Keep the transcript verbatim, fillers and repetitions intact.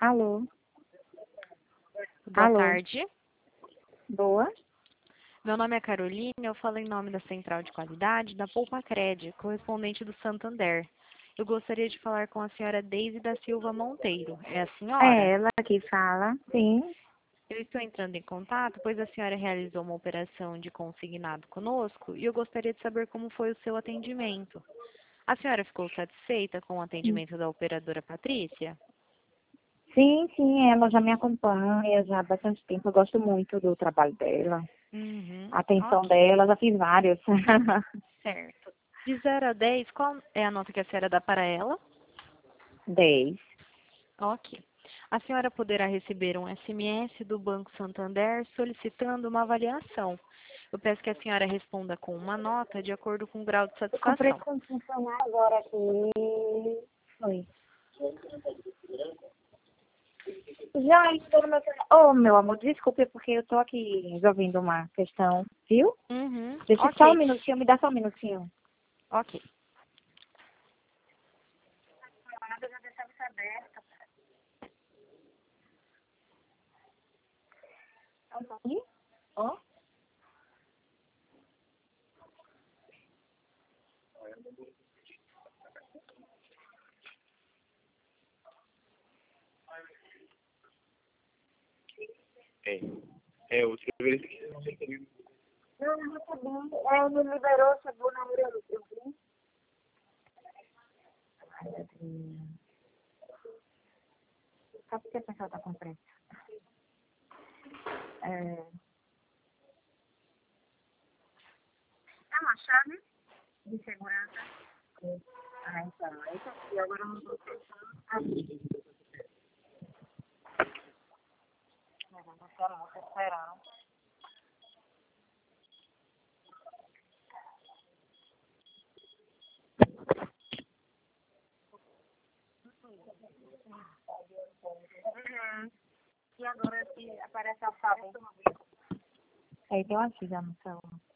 Alô? Boa Alô? tarde. Boa? Meu nome é Carolina, eu falo em nome da Central de Qualidade da Poupacred, correspondente do Santander. Eu gostaria de falar com a senhora Deise da Silva Monteiro. É a senhora? É ela que fala, sim. Eu estou entrando em contato, pois a senhora realizou uma operação de consignado conosco e eu gostaria de saber como foi o seu atendimento. A senhora ficou satisfeita com o atendimento da operadora Patrícia? Sim, sim, ela já me acompanha já há bastante tempo. Eu gosto muito do trabalho dela, Uhum, a atenção ok, dela, já fiz vários. certo. De zero a dez, qual é a nota que a senhora dá para ela? Dez. Ok. A senhora poderá receber um S M S do Banco Santander solicitando uma avaliação. Eu peço que a senhora responda com uma nota de acordo com o grau de Eu comprei satisfação. com um funcionário agora aqui. Foi. Já estou no meu celular. Oh, meu amor, desculpe, porque eu tô aqui resolvendo uma questão, viu? Uhum, Deixa só um ok, minutinho, me dá só um minutinho. ok. Ó. É, é outra vez que eu não sei que Não, não recebi. É, me liberou, chegou na hora, eu eu vi. Ai, meu Deus. Só porque a pessoa tá com pressa. É, é uma chave de segurança. Ah, então. Esse aqui, agora eu não tô pensando. Aqui. Mas eu não quero muito esperar. Uhum. E agora que aparece a chave. Aí tem uma aqui já no celular.